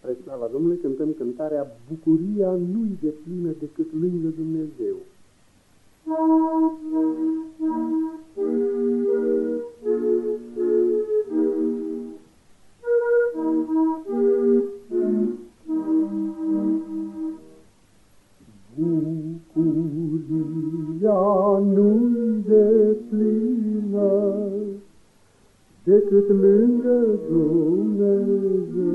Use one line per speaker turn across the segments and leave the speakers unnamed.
Spre slava Domnului cântăm cântarea Bucuria nu-i deplină decât lângă Dumnezeu. Bucuria nu-i deplină decât lângă Dumnezeu.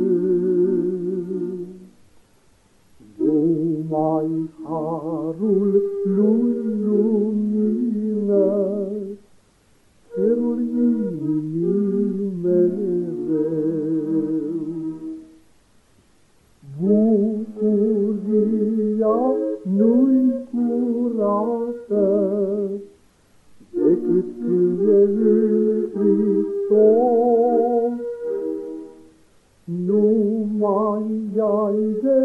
Numai harul lui lumină cerul inimii mereu. Bucuria nu-i curată decât când e în Hristos. Numai ea-i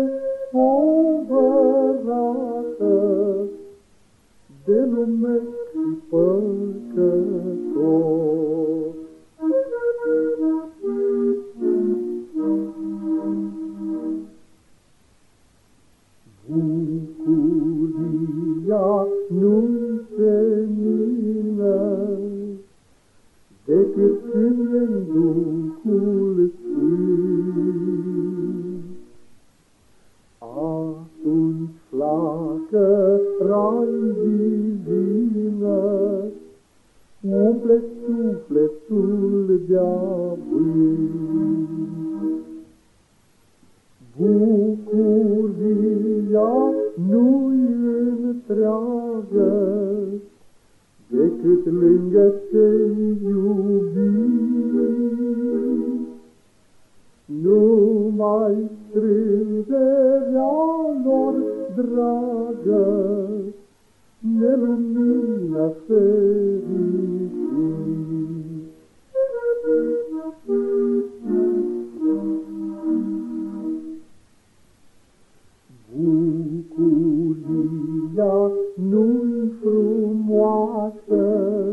despovărată de lume și păcătos. Bucuria nu-i senină decât când e-n Duhul Sfânt. Atunci flacăra-i divină umple sufletul de-a vânt. Bucuria nu-i întreagă decât lângă cei iubiți. Numai strângerea lor dragă ne lumină fericit. Bucuria nu-i frumoasă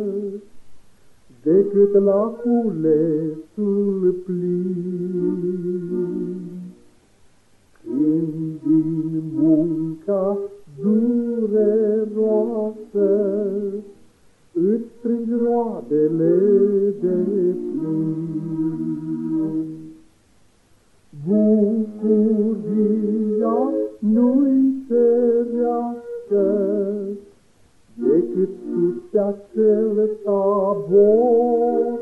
decât la culesul plin. Când din munca dureroasă îți strângi roadele de plin. Bucuria nu-i cerească decât sus pe acel tabor,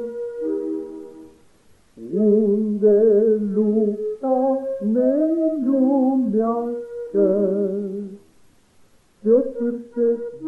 unde lupta nelumească se-o sfârșesc